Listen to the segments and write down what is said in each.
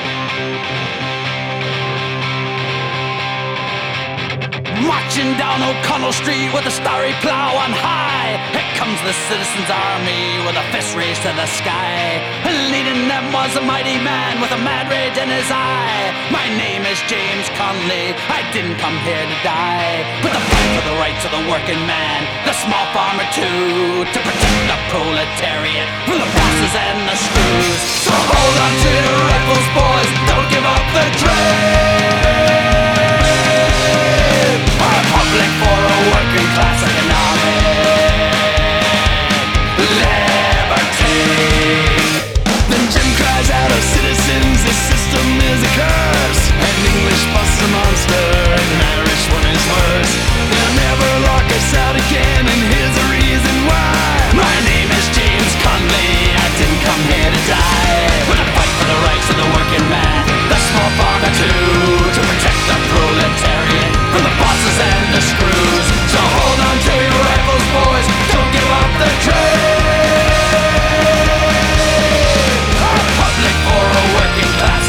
Marching down O'Connell Street with a starry plow on high. Here comes the citizens' army with a fist raised to the sky. Leading them was a mighty man with a mad rage in his eye. My name is James Connolly, I didn't come here to die, but to fight for the rights of the working man, the small farmer too, to protect the proletariat from the bosses and the screws. So hold on to your rifles, boys, don't give up the train. A republic for a working class economic liberty. Then Jim cries out of citizens, the system is a curse. An English bus a monster, and an Irish one is worse. They'll never lock us out again, and here's the reason why. My name is James Connolly, I didn't come here to die, but to fight for the rights of the working man, the small farmer too, to protect the proletariat from the bosses and the screws. So hold on to your rifles, boys, don't give up the train. A republic for a working class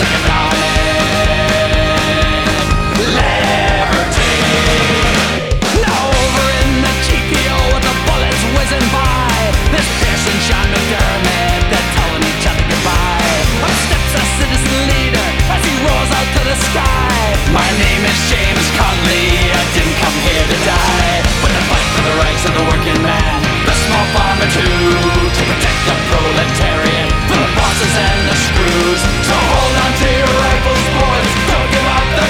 economic liberty. Now over in the TPO with the bullets whizzing by, there's Pearson, Sean McDermott, they're telling each other goodbye. Up steps a citizen leader as he roars out to the sky. My name is James Connolly, I didn't come here to die, but to fight for the rights of the working man, the small farmer too, to protect the proletariat from the bosses and the screws. So hold on to your rifles, boys, don't give up the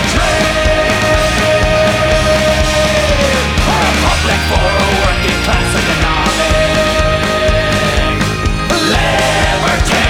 train. A republic for a working class economic liberty.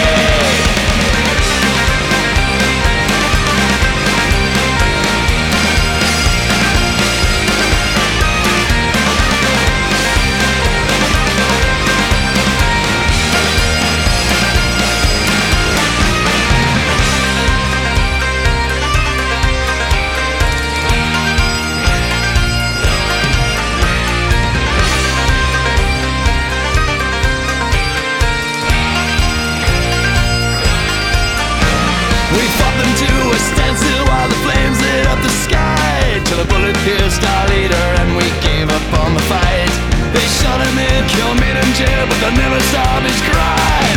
We fought them to a standstill while the flames lit up the sky, till a bullet pierced our leader and we gave up on the fight. They shot him in, killed, made him jail, but they'll never stop his cry.